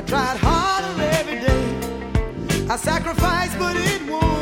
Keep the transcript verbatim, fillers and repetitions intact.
tried harder every day. I sacrificed, but it won't.